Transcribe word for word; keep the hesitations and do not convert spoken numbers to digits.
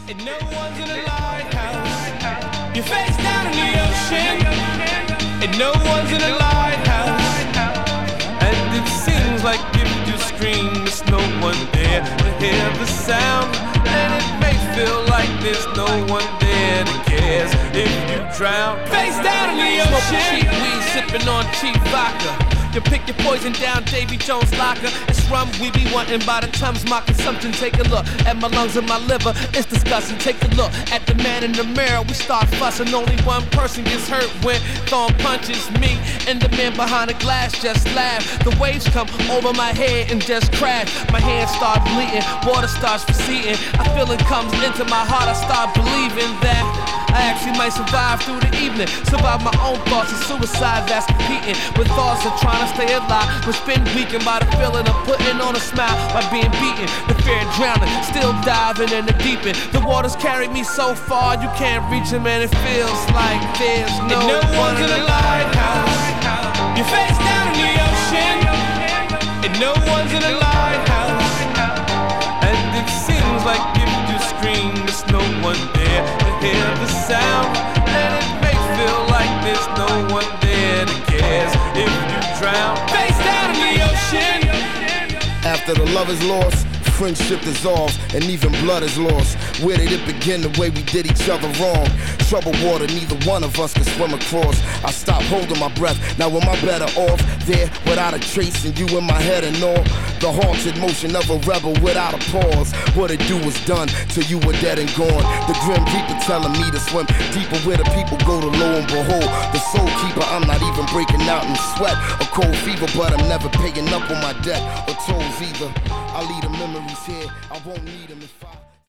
And no one's in a lighthouse. You're face down in the ocean. And no one's in a lighthouse. And it seems like if you scream, there's no one there to hear the sound. And it may feel like there's no one there that cares if you drown. Face down in the ocean. Smoking cheap weed, sipping on cheap vodka. You pick your poison down, Davy Jones locker. It's rum we be wanting by the times my consumption. Take a look at my lungs and my liver, it's disgusting. Take a look at the man in the mirror, we start fussing. Only one person gets hurt when throwing punches, me. And the man behind the glass just laugh. The waves come over my head and just crash. My hands start bleeding, water starts receding. A feeling comes into my heart, I start believing that I actually might survive through the evening. Survive my own thoughts of suicide that's competing with thoughts of trying to stay alive. But been weakened by the feeling of putting on a smile by being beaten. The fear of drowning, still diving in the deep end. The waters carry me so far, you can't reach them, and it feels like there's no, no one in the lighthouse. Your face down in the ocean, and no one's in the lighthouse. And it seems like if you scream, there's no one there to hear the sound. And it may feel like there's no one there that cares if you drown. Face down in the ocean. After the love is lost, friendship dissolves, and even blood is lost. Where did it begin? The way we did each other wrong. Troubled water, neither one of us could swim across. I stopped holding my breath. Now am I better off there without a trace and you in my head and all? The haunted motion of a rebel without a pause. What it do was done till you were dead and gone. The grim reaper telling me to swim deeper where the people go to, lo and behold. The soul keeper, I'm not even breaking out in sweat or cold fever, but I'm never paying up on my debt or tolls either. I leave the memories here, I won't need them if I